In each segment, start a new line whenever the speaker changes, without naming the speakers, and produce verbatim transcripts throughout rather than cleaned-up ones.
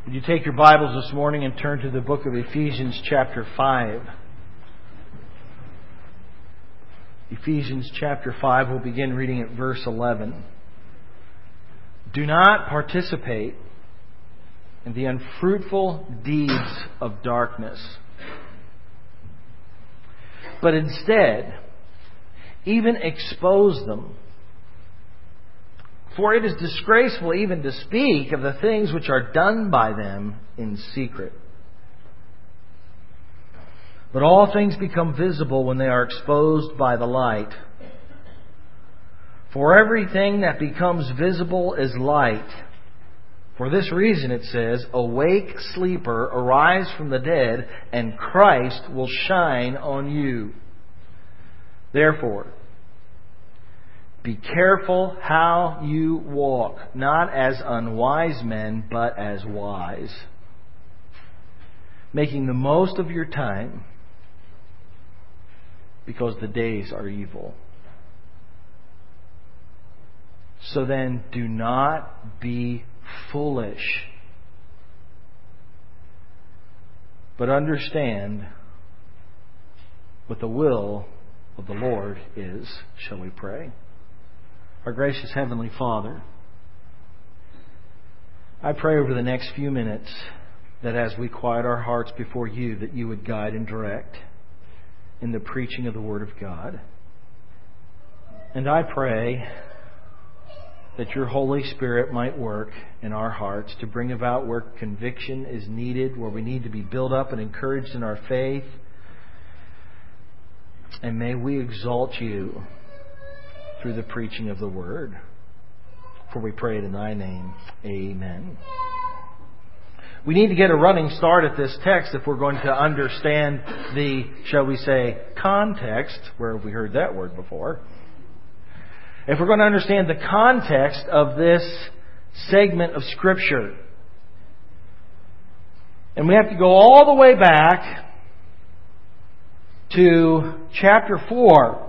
Would you take your Bibles this morning and turn to the book of Ephesians chapter five. Ephesians chapter five, we'll begin reading at verse eleven. Do not participate in the unfruitful deeds of darkness, but instead, even expose them. For it is disgraceful even to speak of the things which are done by them in secret. But all things become visible when they are exposed by the light. For everything that becomes visible is light. For this reason it says, "Awake, sleeper, arise from the dead, and Christ will shine on you." Therefore, be careful how you walk, not as unwise men, but as wise, making the most of your time, because the days are evil. So then, do not be foolish, but understand what the will of the Lord is. Shall we pray? Our gracious Heavenly Father, I pray over the next few minutes that as we quiet our hearts before you, that you would guide and direct in the preaching of the Word of God. And I pray that your Holy Spirit might work in our hearts to bring about where conviction is needed, where we need to be built up and encouraged in our faith. And may we exalt you through the preaching of the Word. For we pray it in thy name. Amen. We need to get a running start at this text if we're going to understand the, shall we say, context. Where have we heard that word before? If we're going to understand the context of this segment of Scripture. And we have to go all the way back to chapter four.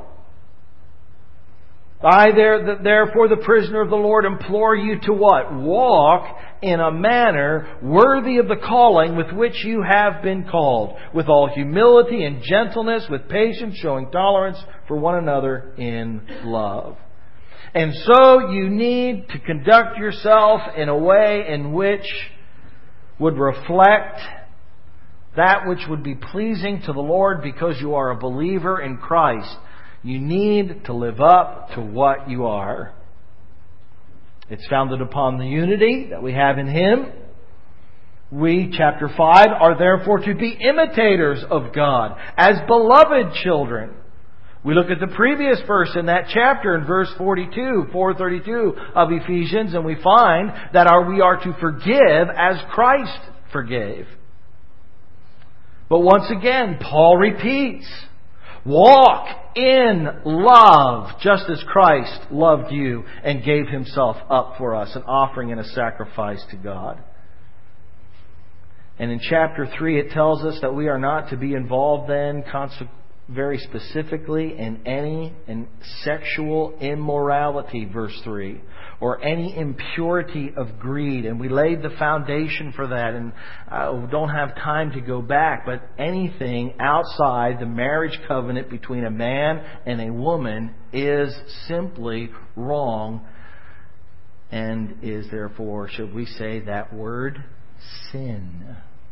I, therefore, the prisoner of the Lord, implore you to what? Walk in a manner worthy of the calling with which you have been called, with all humility and gentleness, with patience, showing tolerance for one another in love. And so you need to conduct yourself in a way in which would reflect that which would be pleasing to the Lord, because you are a believer in Christ. You need to live up to what you are. It's founded upon the unity that we have in Him. We, chapter five, are therefore to be imitators of God as beloved children. We look at the previous verse in that chapter in verse forty-two, four thirty-two of Ephesians, and we find that our, we are to forgive as Christ forgave. But once again, Paul repeats, walk in love, just as Christ loved you and gave Himself up for us, an offering and a sacrifice to God. And in chapter three, it tells us that we are not to be involved then, very specifically, in any in sexual immorality, verse three, or any impurity of greed. And we laid the foundation for that, and uh, don't have time to go back, but anything outside the marriage covenant between a man and a woman is simply wrong, and is therefore, should we say that word, sin.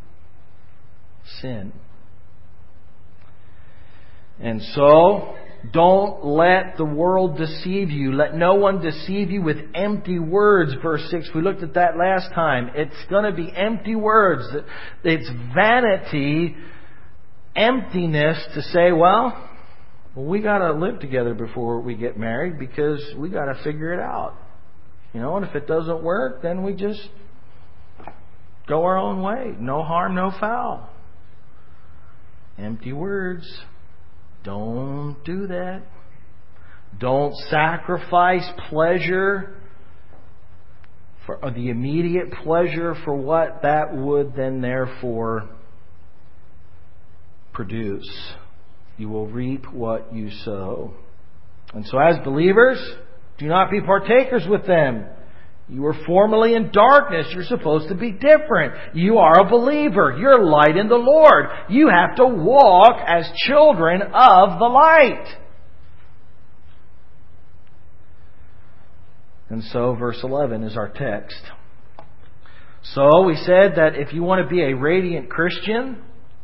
Sin. And so, don't let the world deceive you. Let no one deceive you with empty words. Verse six, we looked at that last time. It's going to be empty words. It's vanity, emptiness to say, well, well we got to live together before we get married because we got to figure it out. You know, and if it doesn't work, then we just go our own way. No harm, no foul. Empty words. Don't do that. Don't sacrifice pleasure for the immediate pleasure for what that would then therefore produce. You will reap what you sow. And so as believers, do not be partakers with them You were formerly in darkness. You're supposed to be different. You are a believer. You're light in the Lord. You have to walk as children of the light. And so, verse eleven is our text. So, we said that if you want to be a radiant Christian,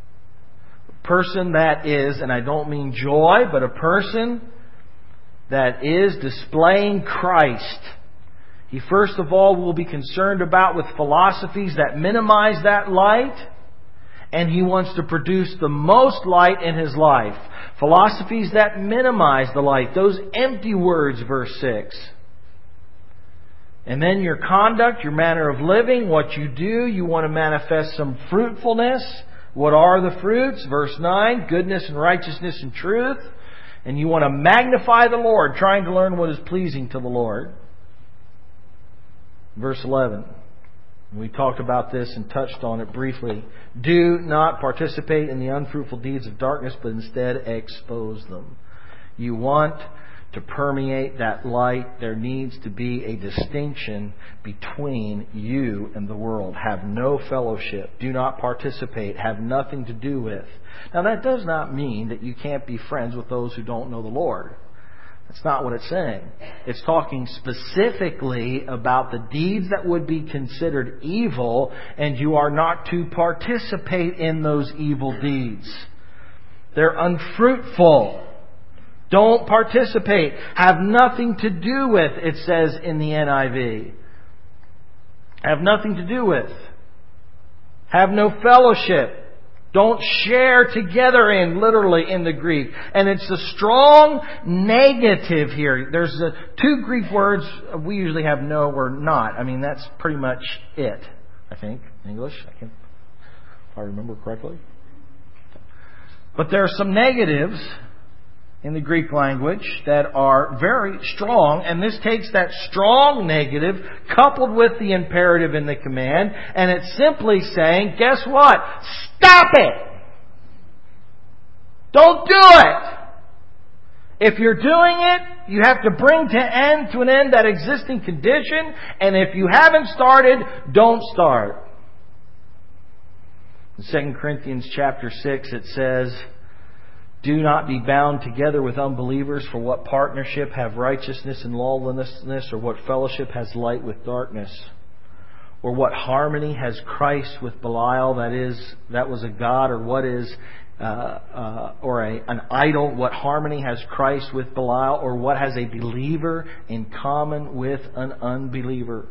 a person that is, and I don't mean joy, but a person that is displaying Christ, he first of all will be concerned about with philosophies that minimize that light, and he wants to produce the most light in his life. Philosophies that minimize the light. Those empty words, verse six. And then your conduct, your manner of living, what you do, you want to manifest some fruitfulness. What are the fruits? Verse nine, goodness and righteousness and truth. And you want to magnify the Lord, trying to learn what is pleasing to the Lord. Verse eleven. We talked about this and touched on it briefly. Do not participate in the unfruitful deeds of darkness, but instead expose them. You want to permeate that light. There needs to be a distinction between you and the world. Have no fellowship. Do not participate. Have nothing to do with. Now that does not mean that you can't be friends with those who don't know the Lord. That's not what it's saying. It's talking specifically about the deeds that would be considered evil, and you are not to participate in those evil deeds. They're unfruitful. Don't participate. Have nothing to do with, it says in the N I V. Have nothing to do with. Have no fellowship. Don't share together in, literally in the Greek. And it's a strong negative here. There's a, two Greek words. We usually have no or not. I mean, that's pretty much it, I think, in English. I can, if I remember correctly. But there are some negatives in the Greek language that are very strong, and this takes that strong negative coupled with the imperative in the command, and it's simply saying, guess what? Stop it! Don't do it! If you're doing it, you have to bring to end to an end that existing condition, and if you haven't started, don't start. In Second Corinthians chapter six it says, do not be bound together with unbelievers, for what partnership have righteousness and lawlessness, or what fellowship has light with darkness? Or what harmony has Christ with Belial, that is, that was a god, or what is, uh, uh, or a, an idol? What harmony has Christ with Belial, or what has a believer in common with an unbeliever?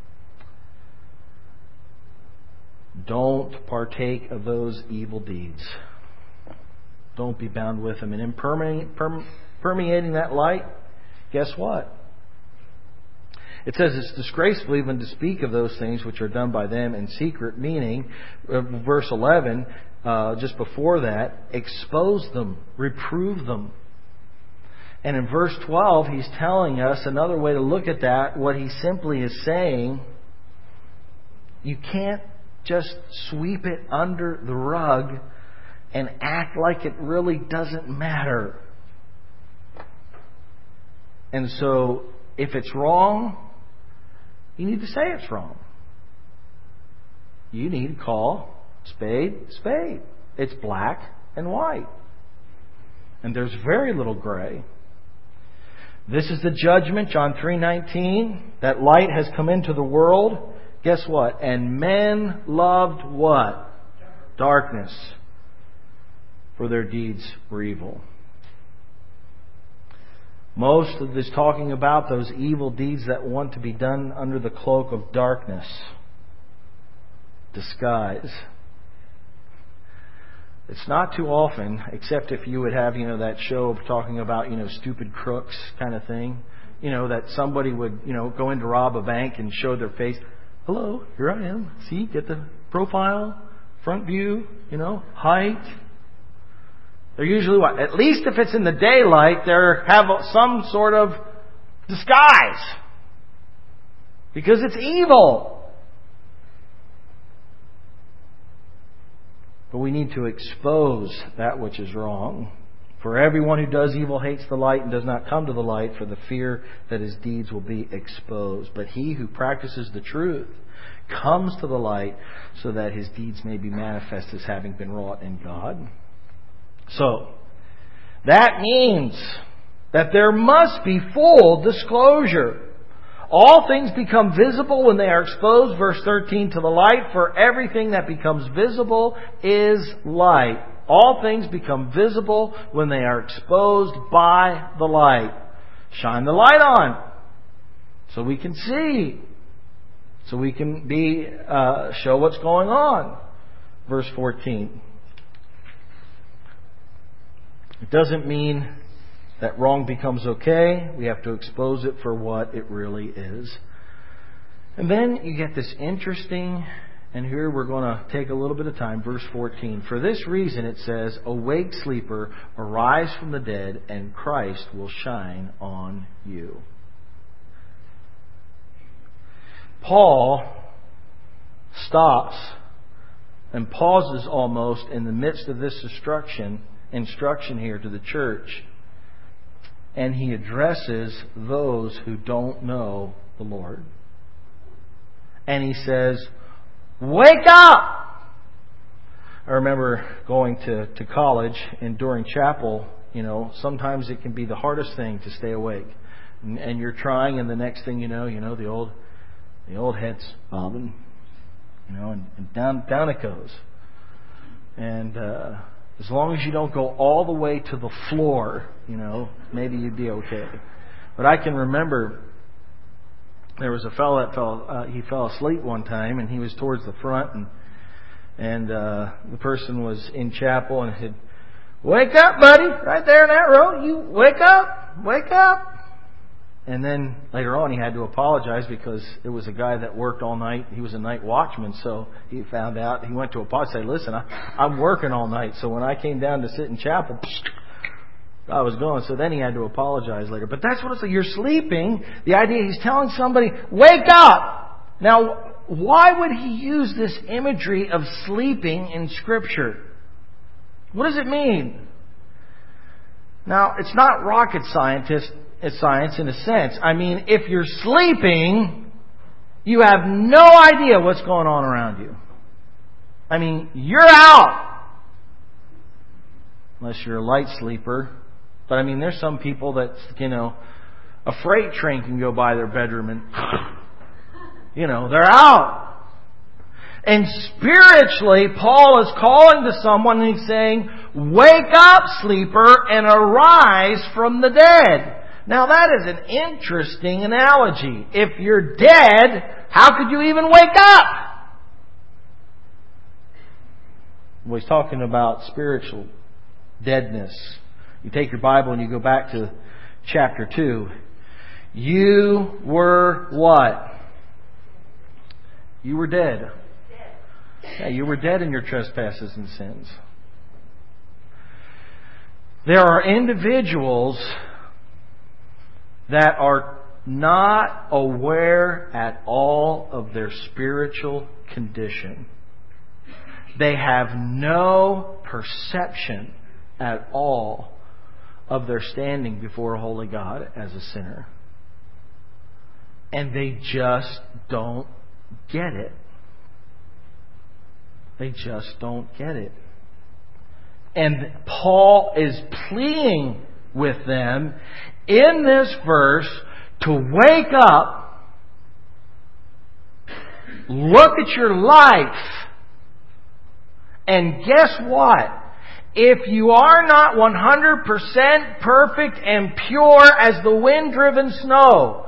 Don't partake of those evil deeds. Don't be bound with them. And in permeating, permeating that light, guess what? It says it's disgraceful even to speak of those things which are done by them in secret, meaning, uh, verse eleven, uh, just before that, expose them, reprove them. And in verse twelve, he's telling us another way to look at that. What he simply is saying, you can't just sweep it under the rug and act like it really doesn't matter. And so, if it's wrong, you need to say it's wrong. You need to call spade, spade. It's black and white. And there's very little gray. This is the judgment, John three nineteen. That light has come into the world. Guess what? And men loved what? Darkness. For their deeds were evil. Most of this talking about those evil deeds that want to be done under the cloak of darkness. Disguise. It's not too often, except if you would have, you know, that show of talking about, you know, stupid crooks kind of thing. You know, that somebody would, you know, go in to rob a bank and show their face. Hello, here I am. See, get the profile, front view, you know, height. They're usually what? At least if it's in the daylight, they have some sort of disguise. Because it's evil. But we need to expose that which is wrong. For everyone who does evil hates the light and does not come to the light for the fear that his deeds will be exposed. But he who practices the truth comes to the light so that his deeds may be manifest as having been wrought in God. So, that means that there must be full disclosure. All things become visible when they are exposed, verse thirteen, to the light, for everything that becomes visible is light. All things become visible when they are exposed by the light. Shine the light on so we can see, so we can be uh, show what's going on. Verse fourteen. It doesn't mean that wrong becomes okay. We have to expose it for what it really is. And then you get this interesting, and here we're going to take a little bit of time, verse fourteen. For this reason it says, awake sleeper, arise from the dead, and Christ will shine on you. Paul stops and pauses almost in the midst of this instruction, instruction here to the church. And he addresses those who don't know the Lord. And he says, wake up! I remember going to, to college, and during chapel, you know, sometimes it can be the hardest thing to stay awake. And, and you're trying, and the next thing you know, you know, the old the old head's bobbing. You know, and, and down down it goes. And uh as long as you don't go all the way to the floor, you know, maybe you'd be okay. But I can remember there was a fellow that fell, uh, he fell asleep one time, and he was towards the front, and and uh, the person was in chapel and said, wake up, buddy, right there in that row. You wake up, wake up. And then later on he had to apologize because it was a guy that worked all night. He was a night watchman, so he found out. He went to apologize and said, listen, I, I'm working all night, so when I came down to sit in chapel, I was going. So then he had to apologize later. But that's what it's like. You're sleeping. The idea, he's telling somebody, wake up! Now, why would he use this imagery of sleeping in Scripture? What does it mean? Now, it's not rocket scientist, it's science in a sense. I mean, if you're sleeping, you have no idea what's going on around you. I mean, you're out. Unless you're a light sleeper. But I mean, there's some people that, you know, a freight train can go by their bedroom and, you know, they're out. And spiritually, Paul is calling to someone and he's saying, wake up, sleeper, and arise from the dead. Now that is an interesting analogy. If you're dead, how could you even wake up? Well, he's talking about spiritual deadness. You take your Bible and you go back to chapter two. You were what? You were dead. Yeah, you were dead in your trespasses and sins. There are individuals that are not aware at all of their spiritual condition. They have no perception at all of their standing before a holy God as a sinner. And they just don't get it. They just don't get it. And Paul is pleading with them in this verse to wake up, look at your life, and guess what? If you are not one hundred percent perfect and pure as the wind-driven snow,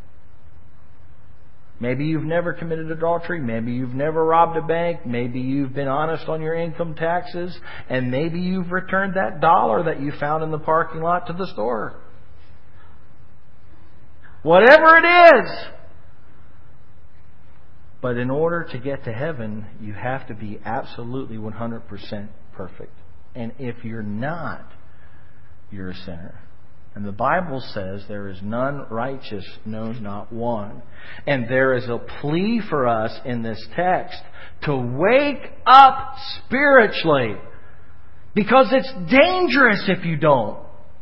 maybe you've never committed adultery. Maybe you've never robbed a bank. Maybe you've been honest on your income taxes. And maybe you've returned that dollar that you found in the parking lot to the store. Whatever it is. But in order to get to heaven, you have to be absolutely one hundred percent perfect. And if you're not, you're a sinner. And the Bible says there is none righteous, no, not one. And there is a plea for us in this text to wake up spiritually. Because it's dangerous if you don't.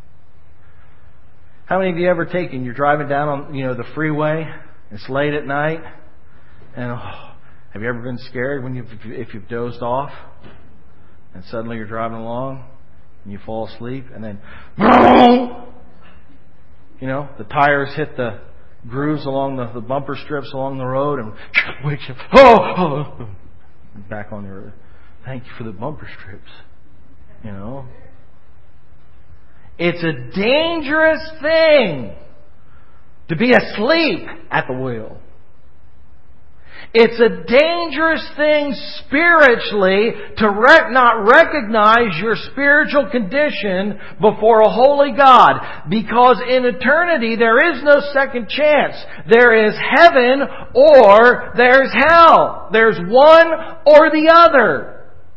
How many of you ever taken, you're driving down on, you know, the freeway, it's late at night, and oh, have you ever been scared when you've, if you've dozed off, and suddenly you're driving along, and you fall asleep, and then, you know, the tires hit the grooves along the, the bumper strips along the road, and wakes you up, oh, oh, back on the road. Thank you for the bumper strips. You know, it's a dangerous thing to be asleep at the wheel. It's a dangerous thing spiritually to rec- not recognize your spiritual condition before a holy God. Because in eternity there is no second chance. There is heaven or there's hell. There's one or the other.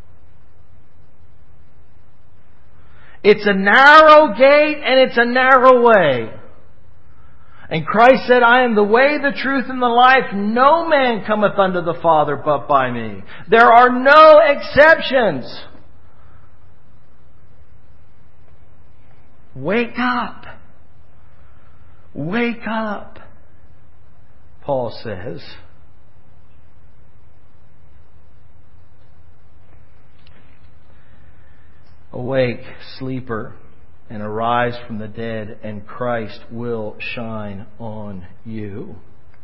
It's a narrow gate and it's a narrow way. And Christ said, I am the way, the truth, and the life. No man cometh unto the Father but by me. There are no exceptions. Wake up. Wake up, Paul says. Awake, sleeper, and arise from the dead, and Christ will shine on you.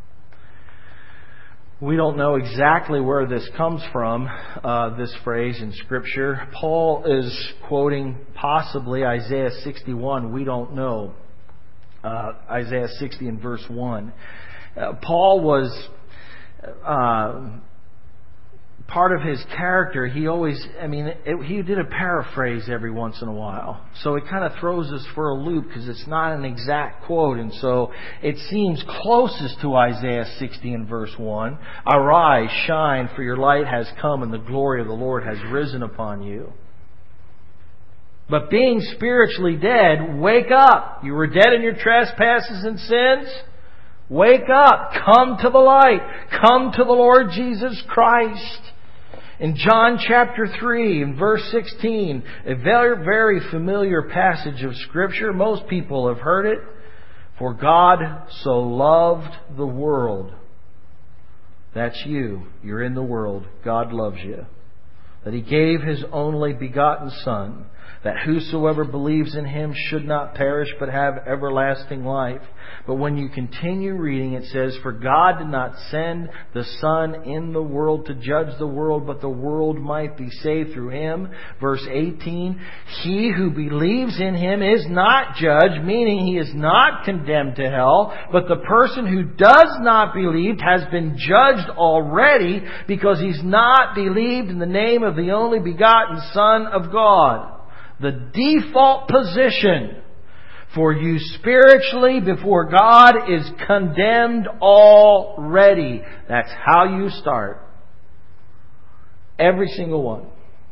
We don't know exactly where this comes from, uh, this phrase in Scripture. Paul is quoting possibly Isaiah sixty-one. We don't know. Uh, Isaiah sixty and verse one. Uh, Paul was... Uh, Part of his character, he always, I mean, it, he did a paraphrase every once in a while. So it kind of throws us for a loop because it's not an exact quote. And so it seems closest to Isaiah sixty and verse one. Arise, shine, for your light has come and the glory of the Lord has risen upon you. But being spiritually dead, wake up. You were dead in your trespasses and sins. Wake up. Come to the light. Come to the Lord Jesus Christ. In John chapter three, in verse sixteen, a very, very familiar passage of Scripture. Most people have heard it. For God so loved the world. That's you. You're in the world. God loves you. That He gave His only begotten Son, that whosoever believes in Him should not perish but have everlasting life. But when you continue reading, it says, for God did not send the Son in the world to judge the world, but the world might be saved through Him. Verse eighteen, he who believes in Him is not judged, meaning he is not condemned to hell, but the person who does not believe has been judged already because he's not believed in the name of the only begotten Son of God. The default position for you spiritually before God is condemned already. That's how you start. Every single one.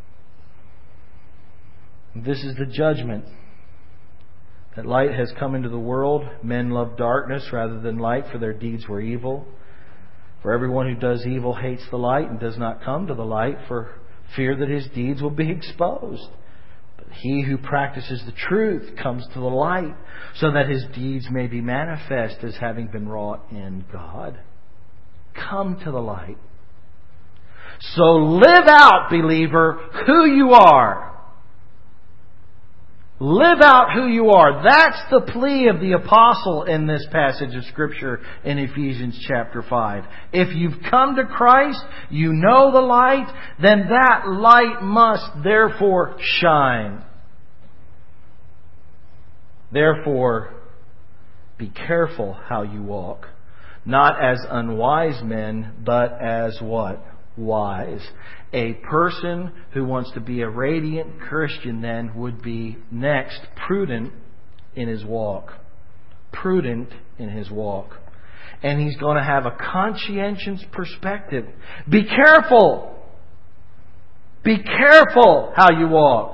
This is the judgment. That light has come into the world. Men love darkness rather than light, for their deeds were evil. For everyone who does evil hates the light and does not come to the light for fear that his deeds will be exposed. He who practices the truth comes to the light so that his deeds may be manifest as having been wrought in God. Come to the light. So live out, believer, who you are. Live out who you are. That's the plea of the apostle in this passage of Scripture in Ephesians chapter five. If you've come to Christ, you know the light, then that light must therefore shine. Therefore, be careful how you walk. Not as unwise men, but as what? Wise. A person who wants to be a radiant Christian then would be next prudent in his walk. Prudent in his walk. And he's going to have a conscientious perspective. Be careful. Be careful how you walk.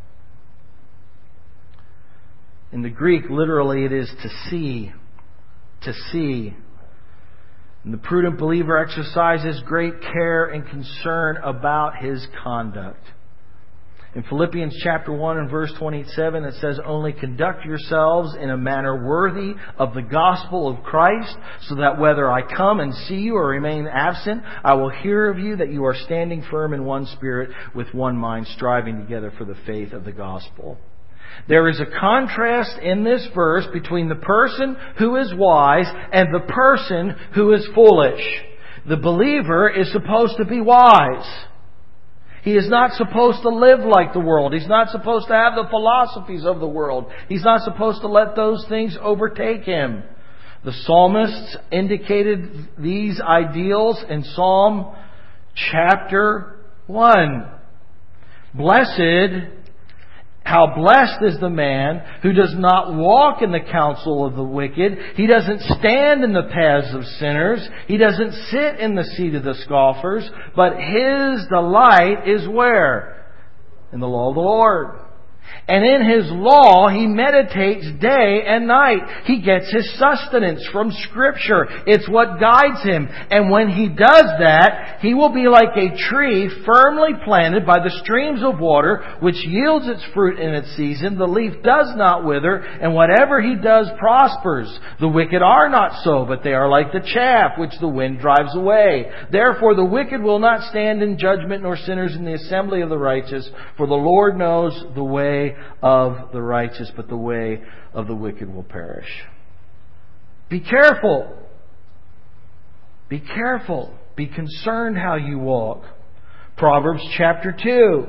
In the Greek, literally it is to see. To see. And the prudent believer exercises great care and concern about his conduct. In Philippians chapter one and verse twenty-seven, it says, "Only conduct yourselves in a manner worthy of the gospel of Christ, so that whether I come and see you or remain absent, I will hear of you that you are standing firm in one spirit, with one mind, striving together for the faith of the gospel." There is a contrast in this verse between the person who is wise and the person who is foolish. The believer is supposed to be wise. He is not supposed to live like the world. He's not supposed to have the philosophies of the world. He's not supposed to let those things overtake him. The psalmists indicated these ideals in Psalm chapter one. Blessed How blessed is the man who does not walk in the counsel of the wicked. He doesn't stand in the paths of sinners. He doesn't sit in the seat of the scoffers. But his delight is where? In the law of the Lord. And in His law He meditates day and night. He gets his sustenance from Scripture. It's what guides him. And when he does that, he will be like a tree firmly planted by the streams of water, which yields its fruit in its season. The leaf does not wither, and whatever he does prospers. The wicked are not so, but they are like the chaff which the wind drives away. Therefore the wicked will not stand in judgment, nor sinners in the assembly of the righteous. For the Lord knows the way of the righteous, but the way of the wicked will perish. Be careful. Be careful. Be concerned how you walk. Proverbs chapter two.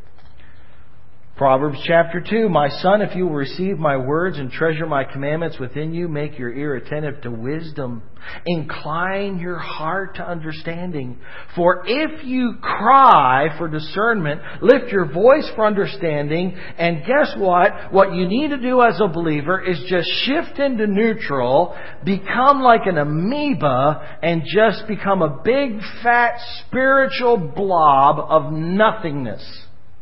Proverbs chapter two. "My son, if you will receive my words and treasure my commandments within you, make your ear attentive to wisdom. Incline your heart to understanding. For if you cry for discernment, lift your voice for understanding." And guess what? What you need to do as a believer is just shift into neutral, become like an amoeba, and just become a big, fat, spiritual blob of nothingness.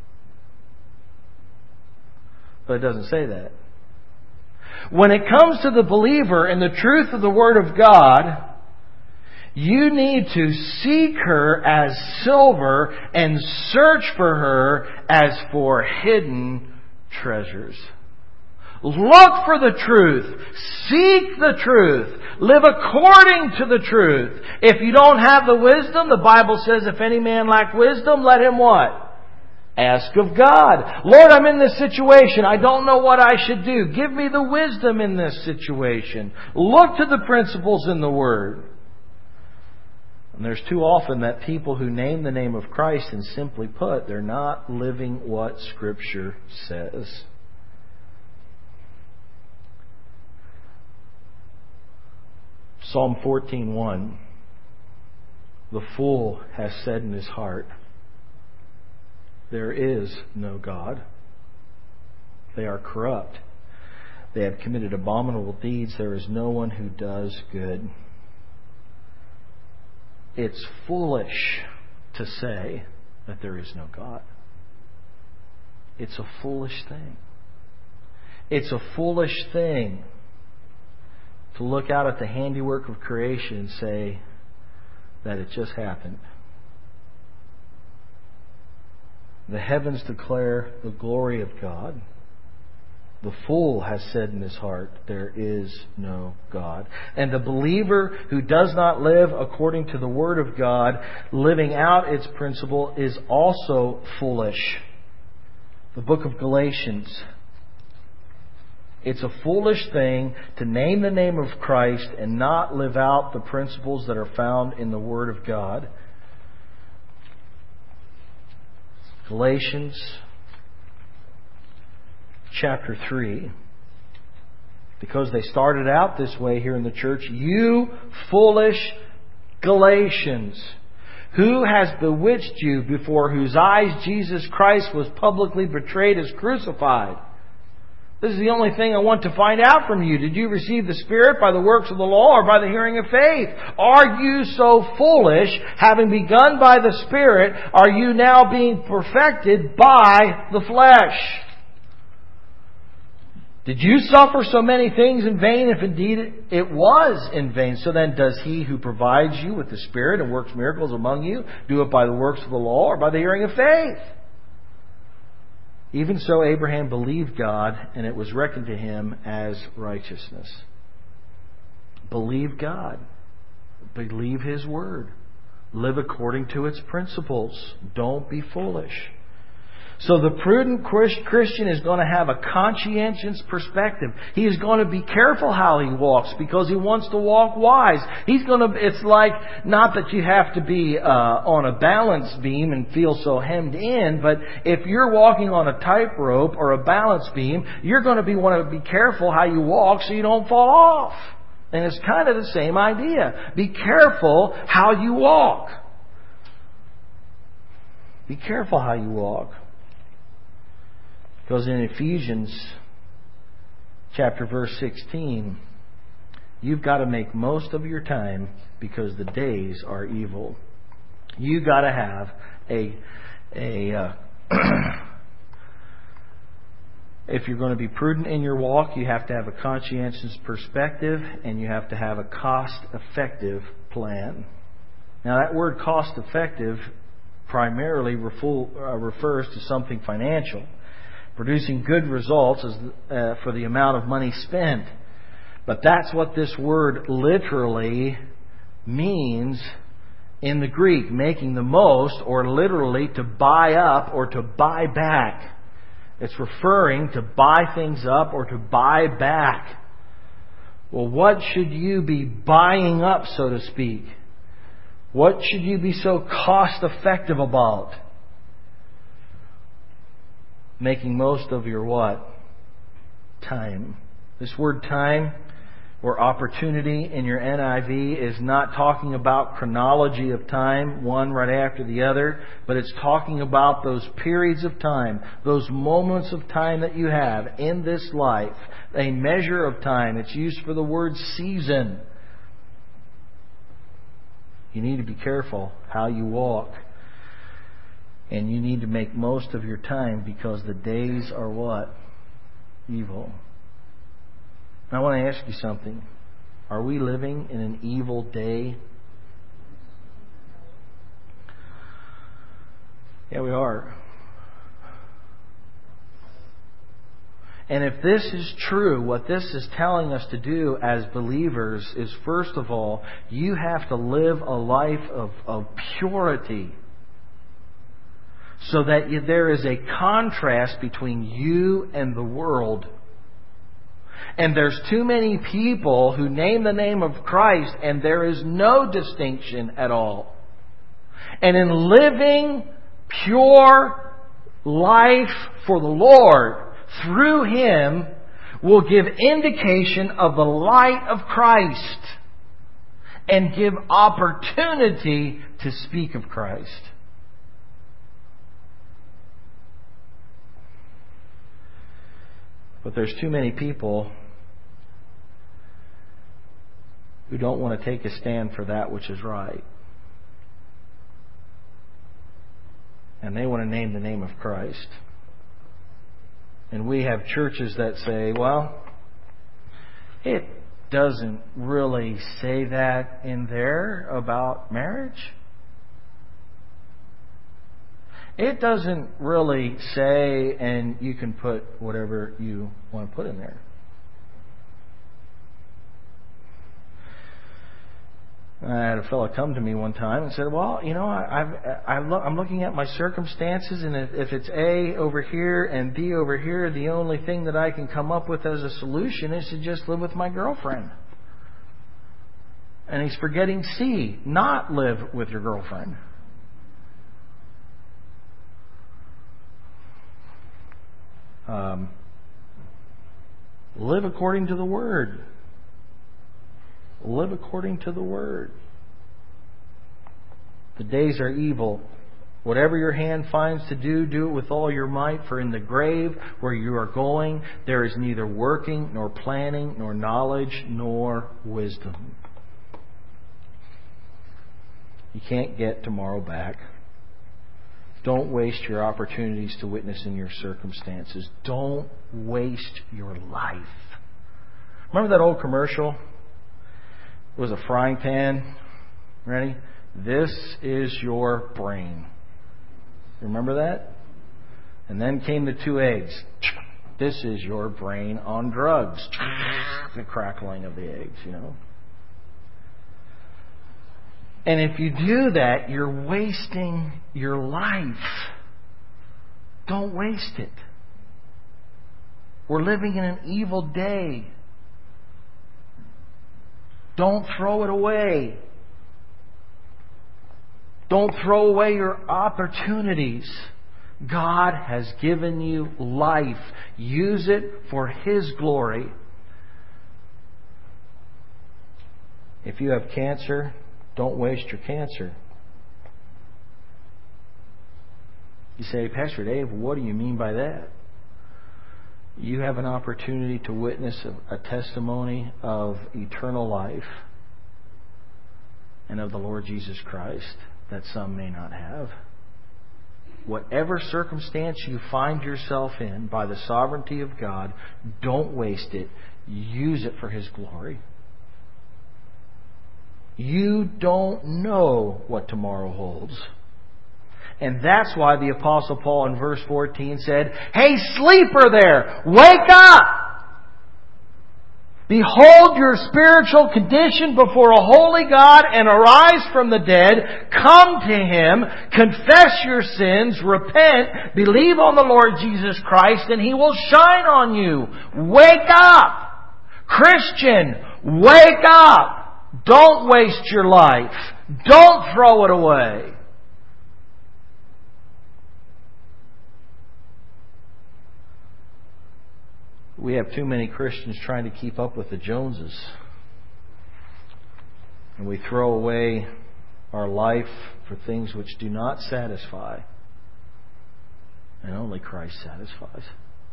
But it doesn't say that. When it comes to the believer and the truth of the Word of God, you need to seek her as silver and search for her as for hidden treasures. Look for the truth. Seek the truth. Live according to the truth. If you don't have the wisdom, the Bible says, if any man lack wisdom, let him what? Ask of God. Lord, I'm in this situation. I don't know what I should do. Give me the wisdom in this situation. Look to the principles in the Word. And there's too often that people who name the name of Christ, and simply put, they're not living what Scripture says. Psalm fourteen one. "The fool has said in his heart, there is no God. They are corrupt. They have committed abominable deeds. There is no one who does good." It's foolish to say that there is no God. It's a foolish thing. It's a foolish thing to look out at the handiwork of creation and say that it just happened. The heavens declare the glory of God. The fool has said in his heart, there is no God. And the believer who does not live according to the Word of God, living out its principle, is also foolish. The book of Galatians. It's a foolish thing to name the name of Christ and not live out the principles that are found in the Word of God. Galatians chapter three. Because they started out this way here in the church. "You foolish Galatians, who has bewitched you, before whose eyes Jesus Christ was publicly betrayed as crucified?" This is the only thing I want to find out from you. Did you receive the Spirit by the works of the law or by the hearing of faith? Are you so foolish, having begun by the Spirit, are you now being perfected by the flesh? Did you suffer so many things in vain, if indeed it was in vain? So then, does He who provides you with the Spirit and works miracles among you do it by the works of the law or by the hearing of faith? Even so, Abraham believed God, and it was reckoned to him as righteousness. Believe God. Believe His Word. Live according to its principles. Don't be foolish. So the prudent Christian is going to have a conscientious perspective. He is going to be careful how he walks because he wants to walk wise. He's going to, it's like, not that you have to be uh, on a balance beam and feel so hemmed in, but if you're walking on a tightrope or a balance beam, you're going to be want to be careful how you walk so you don't fall off. And it's kind of the same idea. Be careful how you walk. Be careful how you walk. Because in Ephesians chapter verse sixteen, you've got to make most of your time because the days are evil. You've got to have a a uh, if you're going to be prudent in your walk, you have to have a conscientious perspective and you have to have a cost-effective plan. Now that word cost-effective primarily refers to something financial. Producing good results is, uh, for the amount of money spent. But that's what this word literally means in the Greek. Making the most, or literally to buy up or to buy back. It's referring to buy things up or to buy back. Well, what should you be buying up, so to speak? What should you be so cost effective about? Making most of your what? Time. This word time or opportunity in your N I V is not talking about chronology of time, one right after the other, but it's talking about those periods of time, those moments of time that you have in this life, a measure of time. It's used for the word season. You need to be careful how you walk. And you need to make most of your time because the days are what? Evil. I want to ask you something. Are we living in an evil day? Yeah, we are. And if this is true, what this is telling us to do as believers is, first of all, you have to live a life of, of purity. So that there is a contrast between you and the world. And there's too many people who name the name of Christ and there is no distinction at all. And in living pure life for the Lord, through Him, will give indication of the light of Christ and give opportunity to speak of Christ. But there's too many people who don't want to take a stand for that which is right. And they want to name the name of Christ. And we have churches that say, well, it doesn't really say that in there about marriage. It doesn't really say, and you can put whatever you want to put in there. I had a fellow come to me one time and said, well, you know, I, I've, I've lo- I'm looking at my circumstances, and if, if it's A over here and B over here, the only thing that I can come up with as a solution is to just live with my girlfriend. And he's forgetting C, not live with your girlfriend. Um, live according to the Word. Live according to the Word. The days are evil. Whatever your hand finds to do, do it with all your might, for in the grave where you are going, there is neither working, nor planning, nor knowledge, nor wisdom. You can't get tomorrow back. Don't waste your opportunities to witness in your circumstances. Don't waste your life. Remember that old commercial? It was a frying pan. Ready? This is your brain. Remember that? And then came the two eggs. This is your brain on drugs. The crackling of the eggs, you know. And if you do that, you're wasting your life. Don't waste it. We're living in an evil day. Don't throw it away. Don't throw away your opportunities. God has given you life. Use it for His glory. If you have cancer, don't waste your cancer. You say, Pastor Dave, what do you mean by that? You have an opportunity to witness a, a testimony of eternal life and of the Lord Jesus Christ that some may not have. Whatever circumstance you find yourself in, by the sovereignty of God, don't waste it. Use it for His glory. You don't know what tomorrow holds. And that's why the Apostle Paul in verse fourteen said, Hey, sleeper there, wake up! Behold your spiritual condition before a holy God and arise from the dead. Come to Him, confess your sins, repent, believe on the Lord Jesus Christ, and He will shine on you. Wake up! Christian, wake up! Don't waste your life. Don't throw it away. We have too many Christians trying to keep up with the Joneses. And we throw away our life for things which do not satisfy. And only Christ satisfies.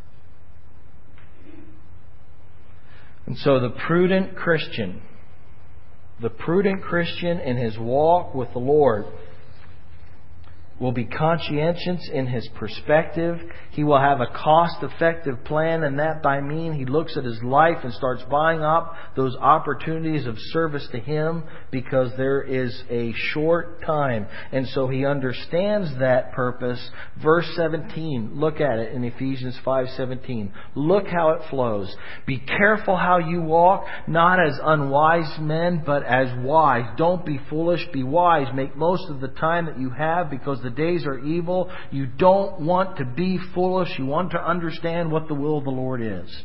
And so the prudent Christian, the prudent Christian in his walk with the Lord, will be conscientious in his perspective. He will have a cost-effective plan, and that by mean he looks at his life and starts buying up those opportunities of service to Him, because there is a short time. And so he understands that purpose. Verse seventeen, look at it in Ephesians five seventeen. Look how it flows. Be careful how you walk, not as unwise men, but as wise. Don't be foolish, be wise. Make most of the time that you have, because the days are evil. You don't want to be foolish. You want to understand what the will of the Lord is.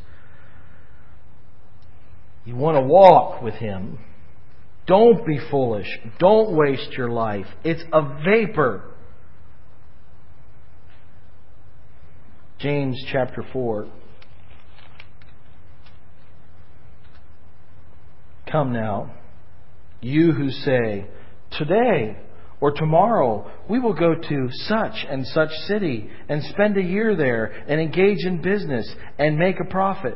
You want to walk with Him. Don't be foolish. Don't waste your life. It's a vapor. James chapter four. Come now, you who say, today or tomorrow we will go to such and such city and spend a year there and engage in business and make a profit.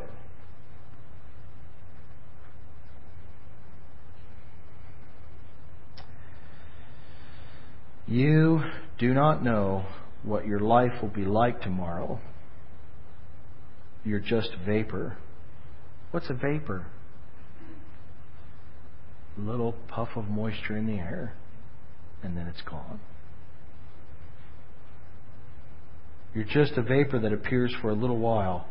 You do not know what your life will be like tomorrow. You're just vapor. What's a vapor? A little puff of moisture in the air, and then it's gone. You're just a vapor that appears for a little while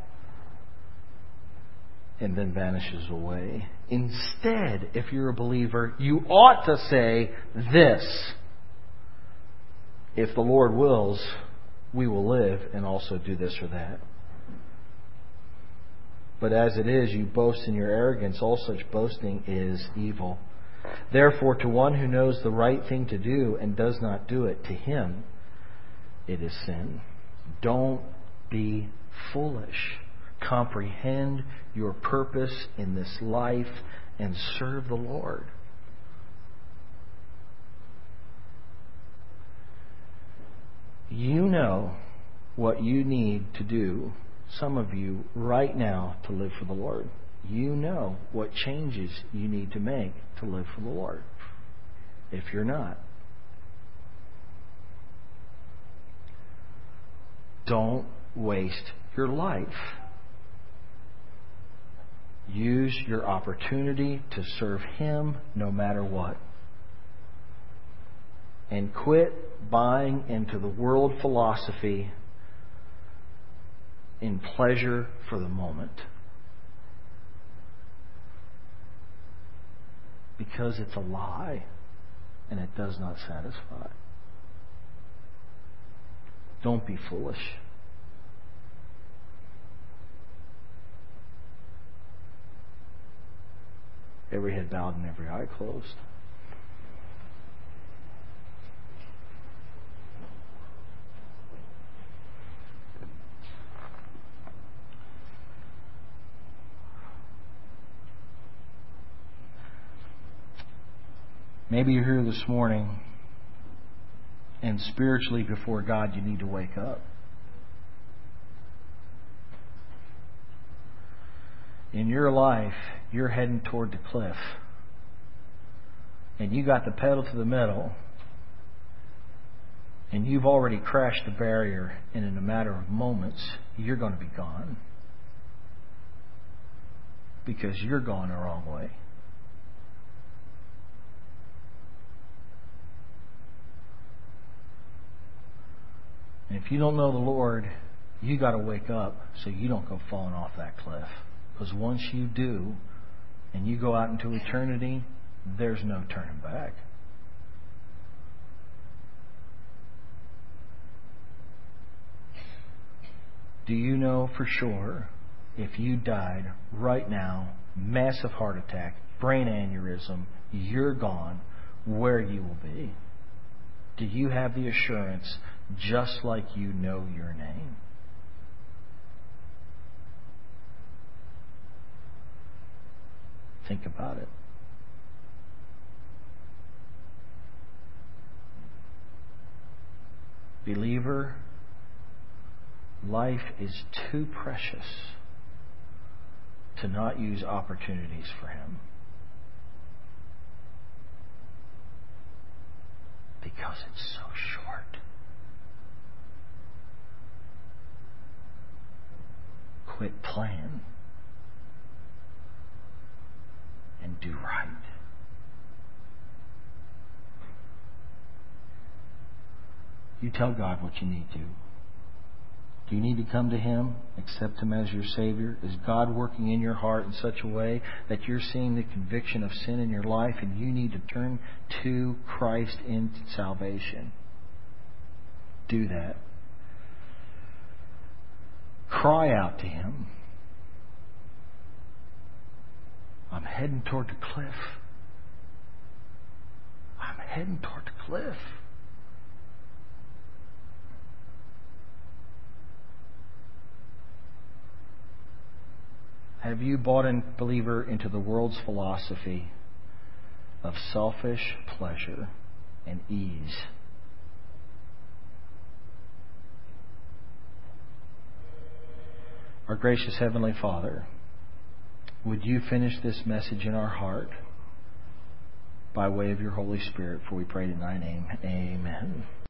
and then vanishes away. Instead, if you're a believer, you ought to say this: if the Lord wills, we will live and also do this or that. But as it is, you boast in your arrogance. All such boasting is evil. Therefore, to one who knows the right thing to do and does not do it, to him it is sin. Don't be foolish. Comprehend your purpose in this life and serve the Lord. You know what you need to do, some of you, right now to live for the Lord. You know what changes you need to make to live for the Lord. If you're not, don't waste your life. Use your opportunity to serve Him no matter what. And quit buying into the world philosophy in pleasure for the moment. Because it's a lie and it does not satisfy. Don't be foolish. Every head bowed and every eye closed. Maybe you're here this morning and spiritually before God you need to wake up. In your life, you're heading toward the cliff. And you got the pedal to the metal. And you've already crashed the barrier. And in a matter of moments, you're going to be gone. Because you're going the wrong way. And if you don't know the Lord, you got to wake up so you don't go falling off that cliff. Because once you do, and you go out into eternity, there's no turning back. Do you know for sure if you died right now, massive heart attack, brain aneurysm, you're gone, where you will be? Do you have the assurance just like you know your name? Think about it. Believer, life is too precious to not use opportunities for Him. Because it's so short. Quit playing and do right. You tell God what you need to. Do you need to come to Him? Accept Him as your Savior? Is God working in your heart in such a way that you're seeing the conviction of sin in your life and you need to turn to Christ in salvation? Do that. Cry out to Him. I'm heading toward the cliff. I'm heading toward the cliff. Have you bought in, believer, into the world's philosophy of selfish pleasure and ease? Our gracious Heavenly Father, would you finish this message in our heart by way of your Holy Spirit? For we pray in thy name. Amen.